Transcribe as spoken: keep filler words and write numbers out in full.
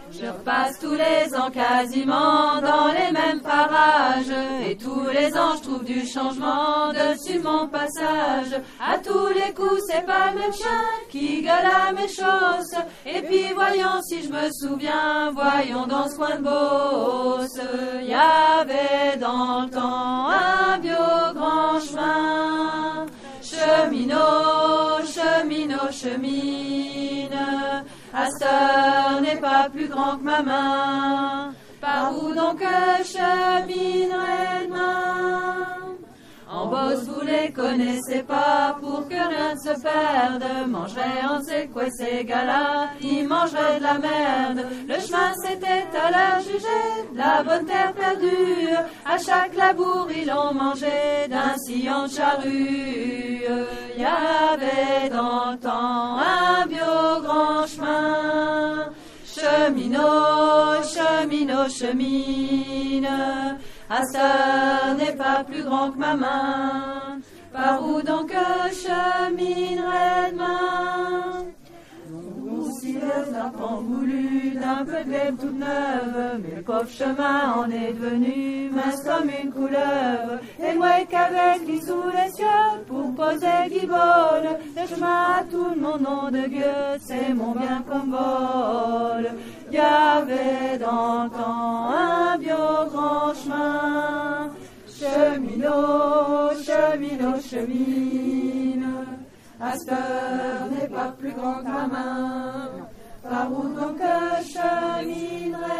Je repasse tous les ans quasiment dans les mêmes parages. Et tous les ans je trouve du changement dessus mon passage. À tous les coups c'est pas le même chien qui gueule à mes chausses. Et puis voyons si je me souviens, voyons dans ce coin de Beauce. Y avait dans le temps un vieux grand chemin. Cheminot, cheminot, chemine. À cette heure n'est pas plus grand que ma main. Par où donc cheminerai demain? En Beauce vous les connaissez pas, pour que rien ne se perde. Mangerait on sait quoi ces gars-là, ils mangeraient de la merde. Le chemin c'était à leur juger, de la bonne terre perdue. À chaque labour ils l'ont mangé d'un sillon de charrue. Y avait dans le temps un vieux grand chemin. Cheminot, cheminot, chemine. À cette heure n'est pas plus grand que ma main. Par où donc cheminerai demain? Si les enfants voulu d'un peu de glaive toute neuve, mais le pauvre chemin en est devenu mince comme une couleuvre. Et moi qu'avec lui sous les cieux pour poser guibole, le chemin à tout le monde nom de Dieu, c'est mon bien comme vol. Y avait dans le temps un vieux grand chemin. Cheminot, cheminot, chemine. À cette heure n'est pas plus grand que ma main. Par où donc cheminerai